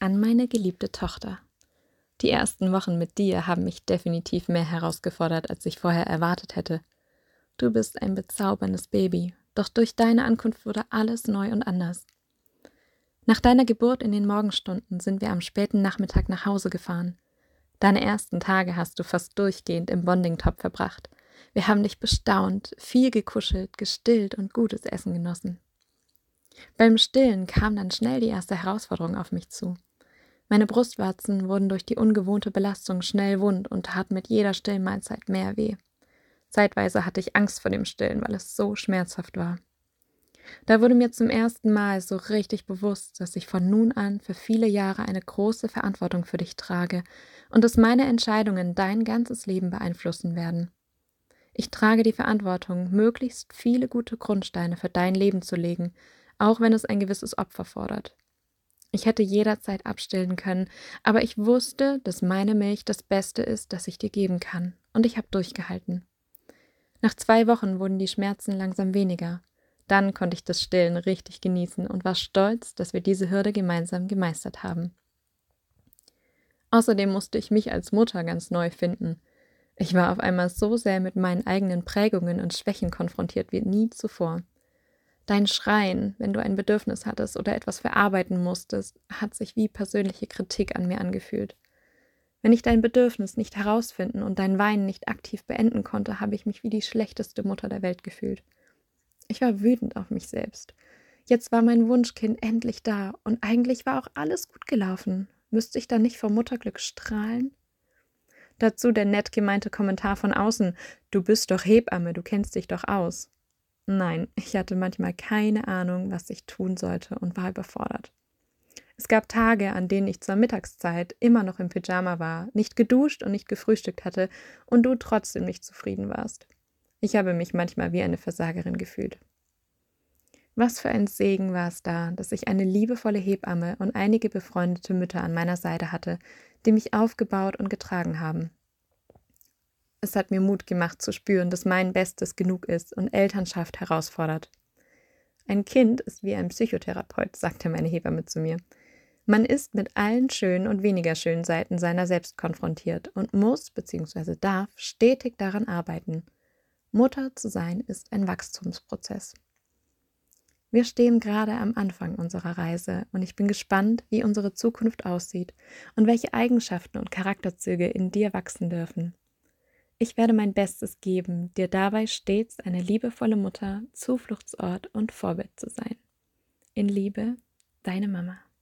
an meine geliebte Tochter. Die ersten Wochen mit dir haben mich definitiv mehr herausgefordert, als ich vorher erwartet hätte. Du bist ein bezauberndes Baby, doch durch deine Ankunft wurde alles neu und anders. Nach deiner Geburt in den Morgenstunden sind wir am späten Nachmittag nach Hause gefahren. Deine ersten Tage hast du fast durchgehend im Bonding-Top verbracht. Wir haben dich bestaunt, viel gekuschelt, gestillt und gutes Essen genossen. Beim Stillen kam dann schnell die erste Herausforderung auf mich zu. Meine Brustwarzen wurden durch die ungewohnte Belastung schnell wund und taten mit jeder Stillmahlzeit mehr weh. Zeitweise hatte ich Angst vor dem Stillen, weil es so schmerzhaft war. Da wurde mir zum ersten Mal so richtig bewusst, dass ich von nun an für viele Jahre eine große Verantwortung für dich trage und dass meine Entscheidungen dein ganzes Leben beeinflussen werden. Ich trage die Verantwortung, möglichst viele gute Grundsteine für dein Leben zu legen, auch wenn es ein gewisses Opfer fordert. Ich hätte jederzeit abstillen können, aber ich wusste, dass meine Milch das Beste ist, das ich dir geben kann, und ich habe durchgehalten. Nach 2 Wochen wurden die Schmerzen langsam weniger. Dann konnte ich das Stillen richtig genießen und war stolz, dass wir diese Hürde gemeinsam gemeistert haben. Außerdem musste ich mich als Mutter ganz neu finden. Ich war auf einmal so sehr mit meinen eigenen Prägungen und Schwächen konfrontiert wie nie zuvor. Dein Schreien, wenn du ein Bedürfnis hattest oder etwas verarbeiten musstest, hat sich wie persönliche Kritik an mir angefühlt. Wenn ich dein Bedürfnis nicht herausfinden und dein Weinen nicht aktiv beenden konnte, habe ich mich wie die schlechteste Mutter der Welt gefühlt. Ich war wütend auf mich selbst. Jetzt war mein Wunschkind endlich da und eigentlich war auch alles gut gelaufen. Müsste ich dann nicht vor Mutterglück strahlen? Dazu der nett gemeinte Kommentar von außen: Du bist doch Hebamme, du kennst dich doch aus. Nein, ich hatte manchmal keine Ahnung, was ich tun sollte und war überfordert. Es gab Tage, an denen ich zur Mittagszeit immer noch im Pyjama war, nicht geduscht und nicht gefrühstückt hatte und du trotzdem nicht zufrieden warst. Ich habe mich manchmal wie eine Versagerin gefühlt. Was für ein Segen war es da, dass ich eine liebevolle Hebamme und einige befreundete Mütter an meiner Seite hatte, die mich aufgebaut und getragen haben. Es hat mir Mut gemacht zu spüren, dass mein Bestes genug ist und Elternschaft herausfordert. Ein Kind ist wie ein Psychotherapeut, sagte meine Hebamme zu mir. Man ist mit allen schönen und weniger schönen Seiten seiner selbst konfrontiert und muss bzw. darf stetig daran arbeiten. Mutter zu sein ist ein Wachstumsprozess. Wir stehen gerade am Anfang unserer Reise und ich bin gespannt, wie unsere Zukunft aussieht und welche Eigenschaften und Charakterzüge in dir wachsen dürfen. Ich werde mein Bestes geben, dir dabei stets eine liebevolle Mutter, Zufluchtsort und Vorbild zu sein. In Liebe, deine Mama.